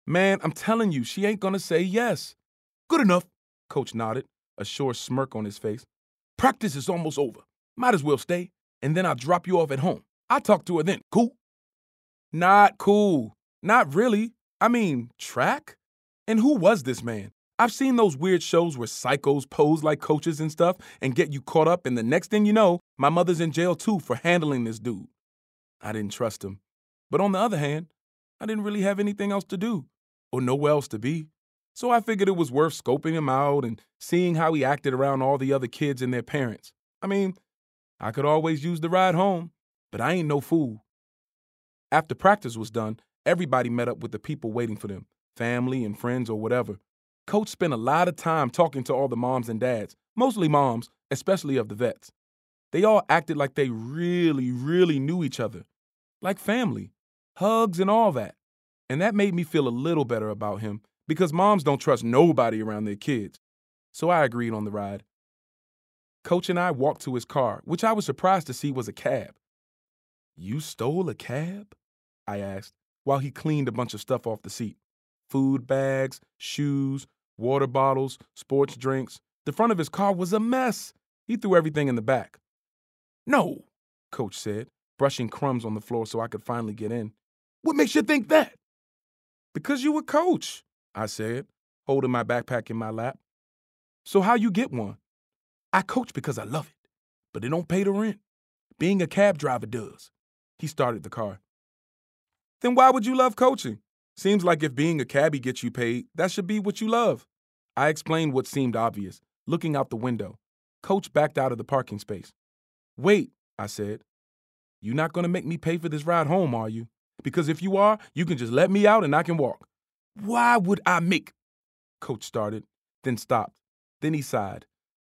Man, I'm telling you, she ain't gonna say yes. Good enough, Coach nodded, a sure smirk on his face. Practice is almost over. Might as well stay, and then I'll drop you off at home. I'll talk to her then. Cool? Not cool. Not really. I mean, track? And who was this man? I've seen those weird shows where psychos pose like coaches and stuff and get you caught up, and the next thing you know, my mother's in jail too for handling this dude. I didn't trust him. But on the other hand, I didn't really have anything else to do or nowhere else to be. So I figured it was worth scoping him out and seeing how he acted around all the other kids and their parents. I mean, I could always use the ride home, but I ain't no fool. After practice was done, everybody met up with the people waiting for them, family and friends or whatever. Coach spent a lot of time talking to all the moms and dads, mostly moms, especially of the vets. They all acted like they really, really knew each other, like family, hugs and all that. And that made me feel a little better about him because moms don't trust nobody around their kids. So I agreed on the ride. Coach and I walked to his car, which I was surprised to see was a cab. You stole a cab? I asked, while he cleaned a bunch of stuff off the seat. Food bags, shoes, water bottles, sports drinks. The front of his car was a mess. He threw everything in the back. No, Coach said, brushing crumbs on the floor so I could finally get in. What makes you think that? Because you were Coach, I said, holding my backpack in my lap. So how you get one? I coach because I love it, but it don't pay the rent. Being a cab driver does. He started the car. Then why would you love coaching? Seems like if being a cabbie gets you paid, that should be what you love. I explained what seemed obvious, looking out the window. Coach backed out of the parking space. Wait, I said. You're not going to make me pay for this ride home, are you? Because if you are, you can just let me out and I can walk. Why would I make? Coach started, then stopped. Then he sighed.